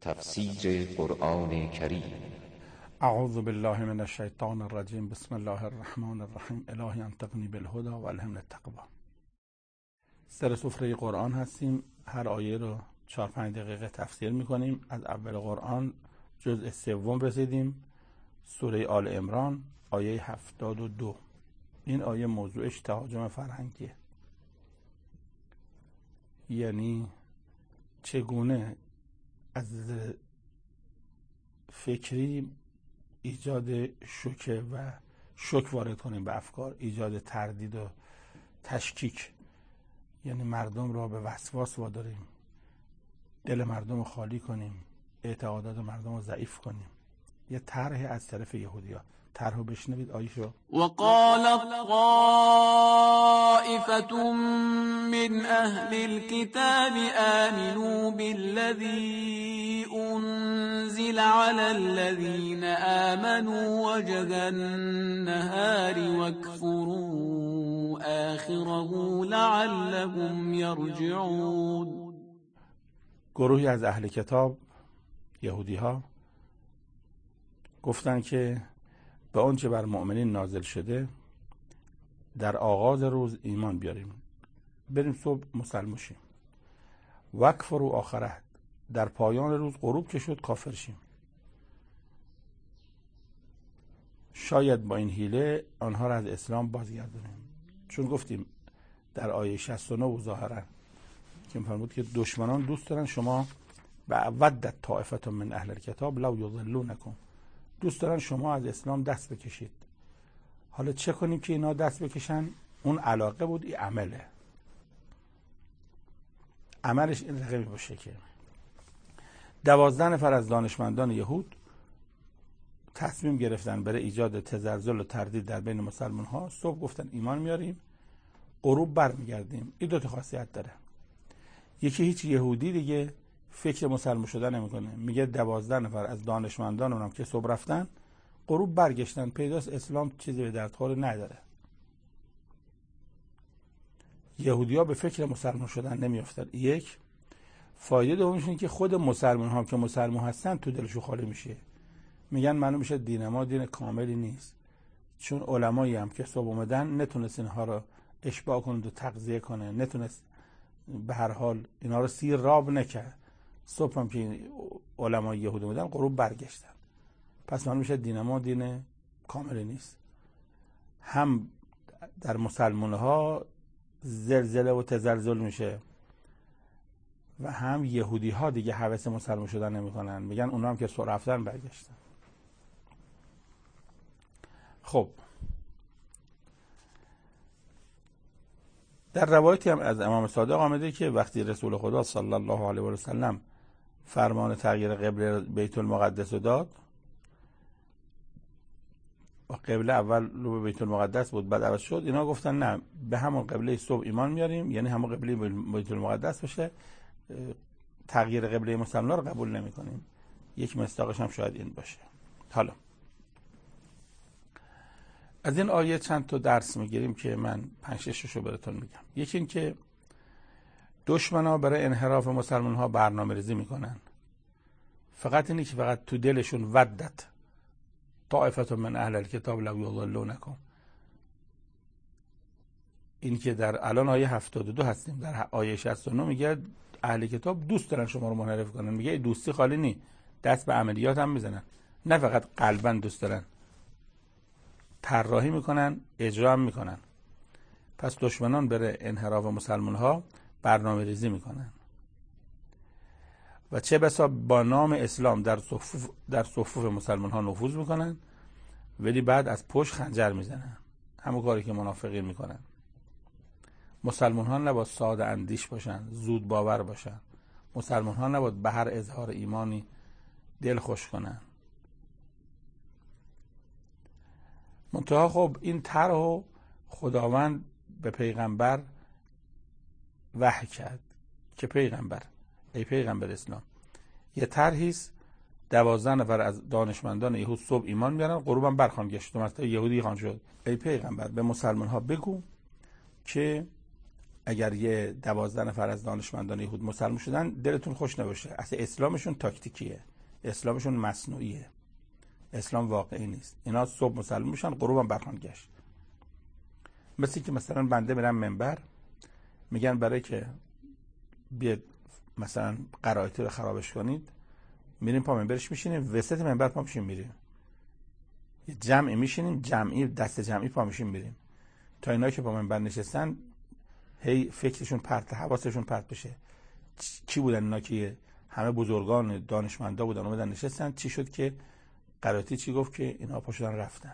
تفسیر قرآن کریم. اعوذ بالله من الشیطان الرجیم. بسم الله الرحمن الرحیم. الهی انطقنی بالهدی و الهمنی التقوی. سر سفره قرآن هستیم. هر آیه رو 4-5 دقیقه تفسیر میکنیم. از اول قرآن جزء سوم رسیدیم، سوره آل عمران، آیه 72. این آیه موضوعش تهاجم فرهنگیه، یعنی چگونه از فکری ایجاد شوکه و شوک وارد کنیم به افکار، ایجاد تردید و تشکیک، یعنی مردم را به وسواس واداریم، دل مردم رو خالی کنیم، اعتقادات مردم رو ضعیف کنیم. یه طرح از طرف یهودی‌ها. طرحو بشنوید آیشو. وقال طائفة من أهل الكتاب آمنوا بالذي أنزل على الذين آمنوا وجه النهار واكفروا آخره لعلهم يرجعون. گروهی از اهل کتاب، یهودی‌ها، گفتن که به آنچه بر مؤمنین نازل شده در آغاز روز ایمان بیاریم، بریم صبح مسلمان شیم. وکفروا آخره، در پایان روز غروب که شد کافر شیم. شاید با این حیله آنها را از اسلام بازگردونیم. چون گفتیم در آیه 69 ظاهرا که می‌فرمود که دشمنان دوست دارن شما به ودت طائفة من اهل الکتاب لو یضلونکم، دوست دارن شما از اسلام دست بکشید. حالا چه کنیم که اینا دست بکشن؟ اون علاقه بود، این عمله. عملش این رقمی باشه که 12 نفر از دانشمندان یهود تصمیم گرفتن برای ایجاد تزلزل و تردید در بین مسلمان ها. صبح گفتن ایمان میاریم، غروب برمیگردیم. این دو تا خاصیت داره. یکی هیچ یهودی دیگه فکر مسلمان شدن نمیکنه، میگه 12 نفر از دانشمندان اونم که صبح رفتن غروب برگشتن، پیداست اسلام چیزی به دردخور نداره. یهودی‌ها به فکر مسلمان شدن نمیافتن. یک فایده دومش اینه که خود مسلمان ها که مسلمان هستن تو دلشون خالی میشه، میگن معلوم میشه دین ما دین کاملی نیست، چون علمایی هم که صبح اومدن نتونست اینها رو اشباع کنه و تغذیه کنه، نتونست به هر حال اینا رو سیر راب نکرد. صبح هم که علمای یهود بودن غروب برگشتن، پس معلوم میشه دین ما دین کاملی نیست. هم در مسلمان ها زلزله و تزلزل میشه و هم یهودی ها دیگه هوس مسلمان شدن نمیکنن، میگن اونا هم که صبح رفتن برگشتن. خب در روایتی هم از امام صادق آمده که وقتی رسول خدا صلی الله علیه و سلم فرمان تغییر قبله بیت المقدس رو داد، و قبله اول رو به بیت المقدس بود بعد عوض شد، اینا گفتن نه، به همون قبله صبح ایمان میاریم، یعنی همون قبله بیت المقدس بشه، تغییر قبله مسلمان رو قبول نمی کنیم. یک مصداقش هم شاید این باشه. حالا از این آیه چند تا درس میگیریم که من 5-6 رو براتون میگم. یکی این که دشمنا برای انحراف مسلمان ها برنامه ریزی میکنن. فقط اینی که فقط تو دلشون ودت طائفة من اهل الکتاب لو یضلونکم، این که در الان آیه 72 هستیم، در آیه 69 میگه اهل کتاب دوست دارن شما رو منحرف کنن. میگه دوستی خالی نی، دست به عملیات هم میزنن، نه فقط قلبا دوست دارن، طراحی میکنن، اجرا هم میکنن. پس دشمنان برای انحراف مسلمان ها برنامه ریزی میکنن و چه بسا با نام اسلام در صفوف مسلمان ها نفوذ میکنن، ولی بعد از پشت خنجر میزنن، همون کاری که منافقین میکنن. مسلمان ها نباید ساده اندیش باشن، زود باور باشن. مسلمان ها نباید به هر اظهار ایمانی دل خوش کنن. منتها خب این طرحو خداوند به پیغمبر وحی کرد که پیغمبر، ای پیغمبر اسلام، یه طرحیست 12 نفر از دانشمندان یهود صبح ایمان میارن، غروبم برخوان گشت و مثلا یهودی خان شد. ای پیغمبر به مسلمان ها بگو که اگر یه 12 نفر از دانشمندان یهود مسلمان شدن دلتون خوش نباشه. اصلا اسلامشون تاکتیکیه، اسلامشون مصنوعیه، اسلام واقعی نیست. اینا صبح مسلمان میشن، غروب هم برخوان گشت. مثل که مثلا بنده میرم منبر، میگن برای که بیاد مثلا قرائتی رو خرابش کنید، میریم پا منبرش میشینیم، وسط منبر پا میشیم میریم، یه جمعی میشینیم، جمعی دست جمعی پا میشیم میریم، تا اینایی که پا منبر نشستن هی فکرشون پرت، حواسشون پرت بشه. کی بودن اینا که همه بزرگان دانشمندا بودن اومدن نشستن؟ چی شد که قرائتی چی گفت که اینا پا شدن رفتن؟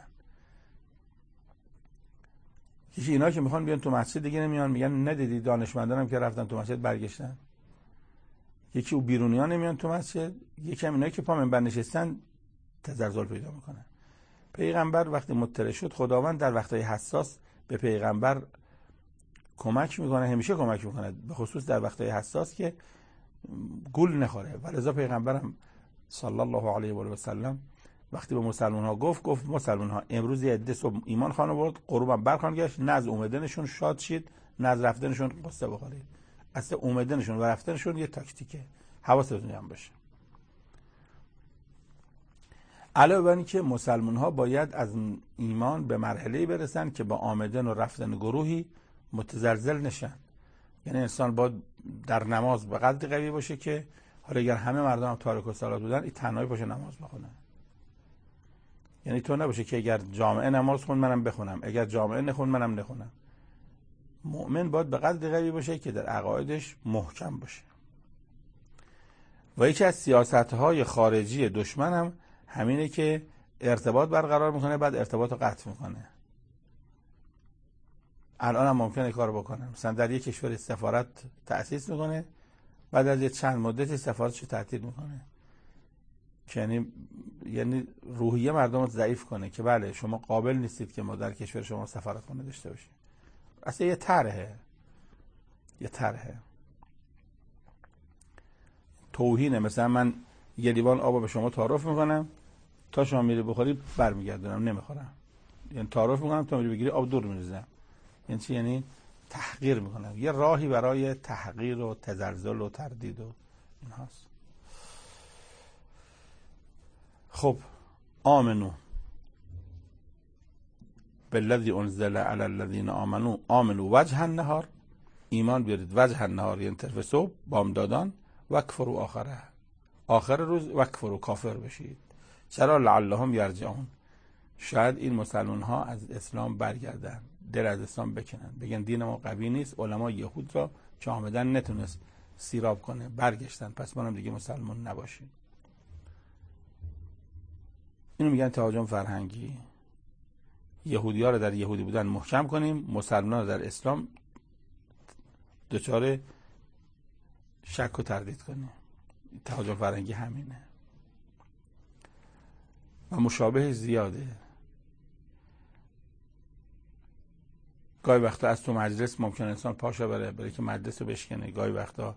یکی اینا که میخوان بیان تو مسجد دیگه نمیان، میگن ندیدی دانشمندان هم که رفتن تو مسجد برگشتن. یکی او بیرونیان نمیان تو مسجد، یکی هم اینایی که پا منبر نشستن تزلزل پیدا میکنن. پیغمبر وقتی مطلع شد، خداوند در وقتهای حساس به پیغمبر کمک میکنه، همیشه کمک میکنه، به خصوص در وقتهای حساس که گول نخوره. ولذا پیغمبرم صلی الله علیه و آله و سلم وقتی به مسلمان ها گفت مسلمان ها امروز یه عده صبح ایمان خانه برد، غروبم برخوان گشت، نه از اومدنشون شاد شید، نه از رفتنشون قصه بخورید. اصلا اومدنشون و رفتنشون یه تاکتیکه، حواستون هم باشه. علاوه بر این که مسلمان ها باید از ایمان به مرحله برسن که با آمدن و رفتن گروهی متزلزل نشن. یعنی انسان باید در نماز به قدری قوی باشه که حالا اگر همه مردم هم تارک الصلات بودن، این تنهایی باشه نماز بخونه. یعنی تو نباشه که اگر جامعه نماز خون منم بخونم، اگر جامعه نخون منم نخونم. مؤمن باید به قدری قوی باشه که در عقایدش محکم باشه. و یکی از سیاست‌های خارجی دشمن هم همینه که ارتباط برقرار میکنه، بعد ارتباط رو قطع میکنه. الان هم ممکنه کار بکنه، مثلا در یک کشور سفارت تأسیس میکنه، بعد از یه چند مدت سفارتش رو تعطیل میکنه، یعنی روحیه مردم رو ضعیف کنه که بله شما قابل نیستید که ما در کشور شما سفارتخانه داشته باشیم. اصلا یه طرحه توهینه. مثلا من یه لیوان آب به شما تعارف میکنم، تا شما میری بخوری برمیگردونم نمیخورم. یعنی تعارف میکنم تا میری بگیری آب دور میریزم. یعنی چی؟ یعنی تحقیر میکنم. یه راهی برای تحقیر و تزلزل و تردید و این هاست. خب آمنو بالذی انزل علی الذین آمنو وجه النهار، ایمان بیارید وجه النهار یعنی طرف صبح بامدادان، وکفروا آخر روز وکفروا کافر بشید. چرا؟ لعلهم یرجعون، شاید این مسلمان ها از اسلام برگردن، دل از اسلام بکنن، بگن دین ما قوی نیست. علما یهود را که آمدن نتونست سیراب کنه، برگشتن، پس ما هم دیگه مسلمان نباشیم. اینو میگن تهاجم فرهنگی. یهودی ها رو در یهودی بودن محکم کنیم، مسلمان رو در اسلام دچار شک و تردید کنیم. تهاجم فرهنگی همینه و مشابه زیاده. گاهی وقتا از تو مجلس ممکن انسان پاشو برای که مجلس رو بشکنه، گاهی وقتا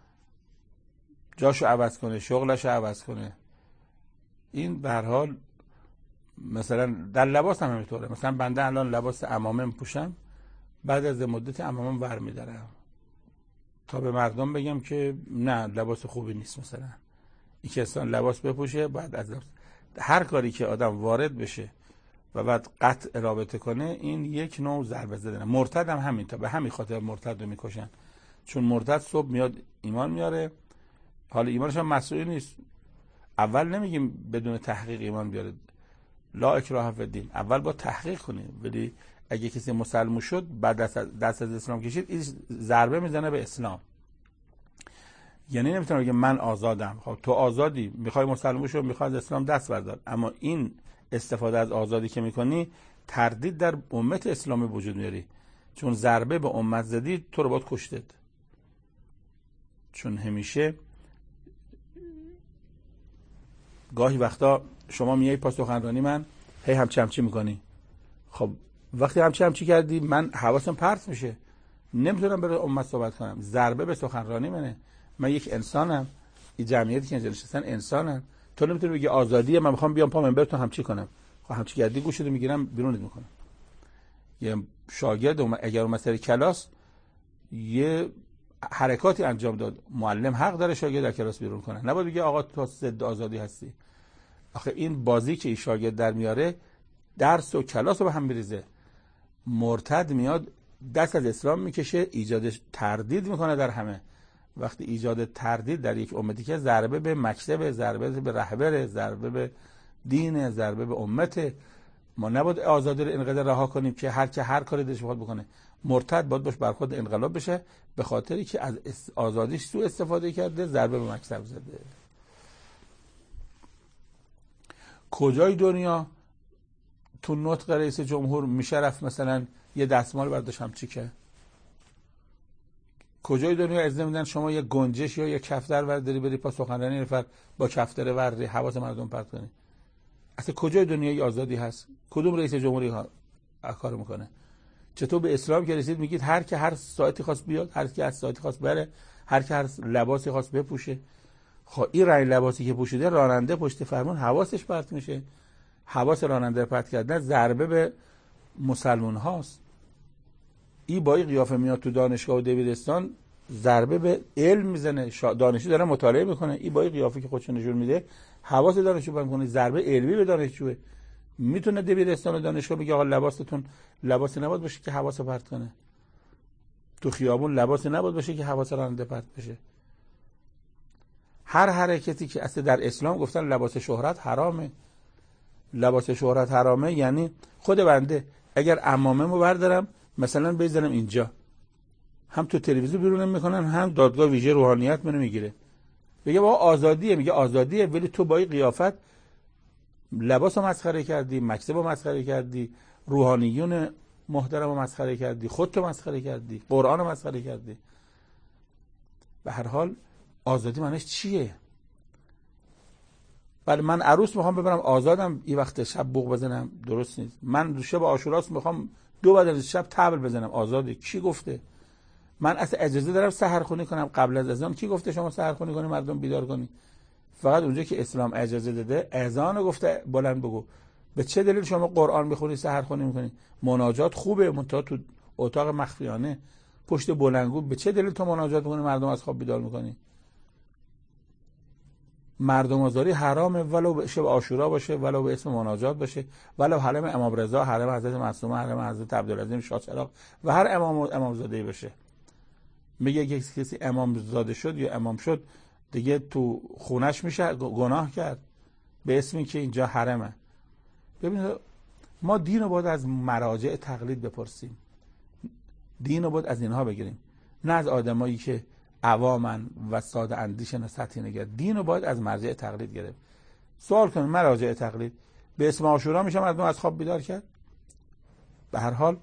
جاشو عوض کنه، شغلشو عوض کنه. این به هر حال مثلا در لباس هم همینطوره. مثلا بنده الان لباس عمامه میپوشم، بعد از مدت عمامم ور میدارم تا به مردم بگم که نه لباس خوبی نیست. مثلا این که انسان لباس بپوشه، بعد از لباس هر کاری که آدم وارد بشه و بعد قطع رابطه کنه، این یک نوع ضربه زدنه. مرتد هم همین، تا به همین خاطر مرتد رو میکشن، چون مرتد صبح میاد ایمان میاره، حالا ایمانش هم مسئول نیست. اول نمیگیم بدون تحقیق ایمان بیاره، لا اکراه فی الدین، اول با تحقیق کنیم. ولی اگه کسی مسلمان شد بعد دست از اسلام کشید، این ضربه میزنه به اسلام. یعنی نمیتونه بگه من آزادم. خب تو آزادی، میخوای مسلمان شو، میخوای از اسلام دست بردار، اما این استفاده از آزادی که میکنی تردید در امت اسلامی وجود میاری، چون ضربه به امت زدی تو رو باید کشتید. چون همیشه گاهی وقتا شما میای پاس سخنرانی من هی همچی میکنی، خب وقتی همچی کردی من حواسم پرت میشه، نمیتونم برای امت صحبت کنم. ضربه به سخنرانی منه. من یک انسانم، این جمعیتی که اینجا نشستن انسانن. تو نمیتونی بگی آزادیه من میخوام بیام پا منبر تو همچی کنم. خب همچی کردی گوشت رو میگیرم بیرونت میکنم. یه شاگرد اگر اومد سر کلاس یه حرکاتی انجام داد، معلم حق داره شاگرد در کلاس بیرون کنه. نباید بگه آقا تو ضد آزادی هستی. آخه این بازی که این شاگرد در میاره درس و کلاس رو به هم میریزه. مرتد میاد دست از اسلام میکشه، ایجاد تردید میکنه در همه. وقتی ایجاد تردید در یک امتی که ضربه به مکتب، ضربه به رهبر، ضربه به دین، ضربه به امت، ما نباید آزادی رو اینقدر رها کنیم که هر که هر کاری دلش بخواد بکنه. مرتد باید باش برخورد انقلاب بشه، به خاطری که از آزادیش سوء استفاده کرده، ضربه به مکتب زده. کجای دنیا تو نطق رئیس جمهور میشه رفت مثلا یه دستمال برداشت هم چیکه؟ کجای دنیا اجازه میدن شما یه گنجش یا یه کفتر ورداری بری پا سخنرانی نفر با کفتر وردی حواس مردم پرت کنی؟ اصلا کجای دنیای آزادی هست؟ کدوم رئیس جمهوری کار میکنه؟ چطور به اسلام که رسید میگید هر که هر ساعتی خواست بیاد، هر کی هر ساعتی خواست بره، هر کی هر لباسی خواست بپوشه. خب این رنگ لباسی که پوشیده راننده پشت فرمون حواسش پرت میشه. حواس راننده پرت کردن ضربه به مسلمان هاست. این با این قیافه میاد تو دانشگاه و دبیرستان ضربه به علم میزنه، دانشجو داره مطالعه میکنه، این با این قیافه که خودش نشون میده حواس دانشجو بند کنه، ضربه علمی به دانشجوه. میتونه دبیرستان و دانشگاه بگه آقا لباستون لباسی نباید باشه که حواس پرت کنه، تو خیابون لباسی نباید باشه که حواس راننده پرت بشه. هر حرکتی که اصلا در اسلام گفتن لباس شهرت حرامه. لباس شهرت حرامه یعنی خود بنده اگر عمامه‌مو بردارم مثلا بزنم اینجا، هم تو تلویزیون بیرونم میکنن، هم دادگاه ویژه روحانیت منو میگیره، بگه با آزادیه، میگه آزادیه، ولی تو با این قیافت لباسو مسخره کردی، مکتبو مسخره کردی، روحانیون محترمو مسخره کردی، خودتو مسخره کردی، قرآنو مسخره کردی. به هر حال آزادی معنیش چیه؟ ولی من عروس میخوام ببرم آزادم، این وقت شب بوق بزنم درست نیست. من شب عاشوراست میخوام 2 بعد از شب طبل بزنم، آزاده؟ کی گفته؟ من اصلا اجازه دارم سحرخونی کنم قبل از اذان؟ کی گفته شما سحرخونی کنی مردم بیدار کنی؟ فقط اونجا که اسلام اجازه داده اذان گفته بلند بگو. به چه دلیل شما قرآن میخونی سحرخونی میکنی؟ مناجات خوبه، منتها تو اتاق مخفیانه پشت بلندگو. به چه دلیل تو مناجات میکنی مردم از خواب بیدار میکنی؟ مردم آزاری حرامه، ولو به شب عاشورا باشه، ولو به اسم مناجات باشه، ولو حرم امام رضا، حرم حضرت معصومه، حرم حضرت عبدالعظیم شاه چراغ و هر امامزاده باشه. میگه کسی امامزاده شد یا امام شد دیگه تو خونش میشه گناه کرد به اسمی که اینجا حرمه. ببینید ما دین رو باید از مراجع تقلید بپرسیم، دین رو باید از اینها بگیریم، نه از آدمایی که عوامن و ساده اندیشن و سطحی نگر. دین رو باید از مرجع تقلید گرفت. سوال کنیم مراجع تقلید به اسم عاشورا میشه مردم از خواب بیدار کرد؟ به هر حال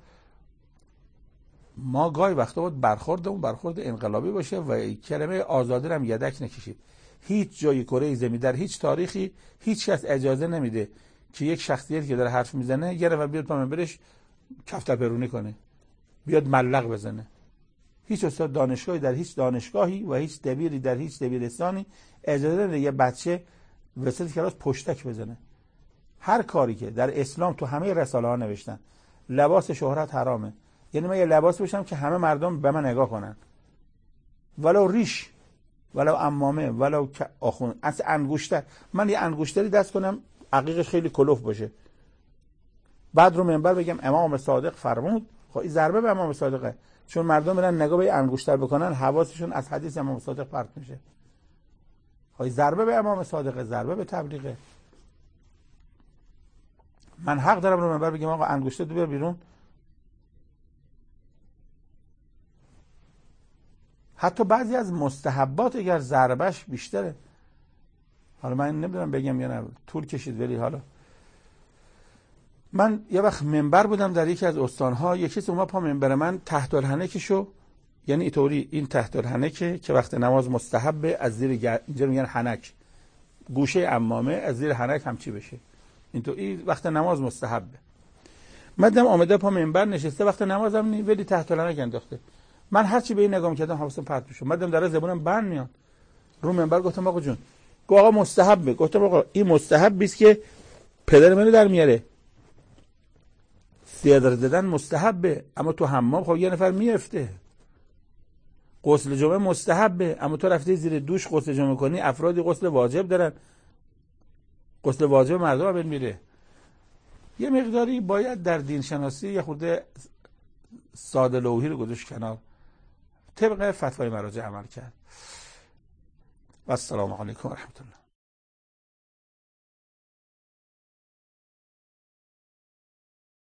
ما گاهی وقتا باید برخورد انقلابی باشه و کلمه آزادی رو هم یدک نکشید. هیچ جای کره زمین در هیچ تاریخی هیچ کس اجازه نمیده که یک شخصیتی که داره حرف میزنه یه نفر بیاد پا منبرش کفتر پرونی کنه، بیاد ملق بزنه. هیچ استاد دانشگاهی در هیچ دانشگاهی و هیچ دبیری در هیچ دبیرستانی اجازه نمیده یه بچه وسط کلاس پشتک بزنه. هر کاری که در اسلام تو همه رساله ها نوشتن لباس شهرت حرامه، یعنی من یه لباس بشم که همه مردم به من نگاه کنن، ولو ریش، ولو عمامه، ولو آخون، از انگشتر. من یه انگشتری دست کنم عقیقش خیلی کلوف باشه، بعد رو منبر بگم امام صادق فرمود. خب این ضربه به امام صادقه، چون مردم برن نگاه به انگشتر بکنن حواسشون از حدیث امام صادق پرت میشه. خب ضربه به امام صادقه، ضربه به تبلیغه. من حق دارم رو منبر بگم آقا انگشتر دو بر بیرون. حتی بعضی از مستحبات اگر ضربش بیشتره، حالا من نمیدونم بگم یا نه، طول کشید، ولی حالا من یه وقت منبر بودم در یکی از استانها، یکی از اومد پا منبر من تحت الحنکشو، یعنی اینطوری این تحت الحنکه که وقت نماز مستحبه از زیر اینجا میگن حنک، گوشه عمامه از زیر حنک همچی بشه، اینطوری وقت نماز مستحبه. مدام آمده پا منبر نشسته وقت نمازم نی، ولی تحت الحنک انداخته. من هر چی به این نگاه می‌کردم حواسم پرت می‌شد. مدام در زبونم بند میاد. رو منبر گفتم آقا جون، آقا مستحبه. گفتم آقا این مستحبی است که پدر منو در میاره. سیادر زدن مستحبه، اما تو حمام خب یه نفر میفته. غسل جمعه مستحبه، اما تو رفتی زیر دوش غسل جمعه کنی. افرادی غسل واجب دارن، غسل واجب مردم هم میره. یه مقداری باید در دین شناسی یه خورده ساده لوحی رو گذاشت کنار، طبق فتوای مراجع عمل کرد. و السلام علیکم و رحمت الله.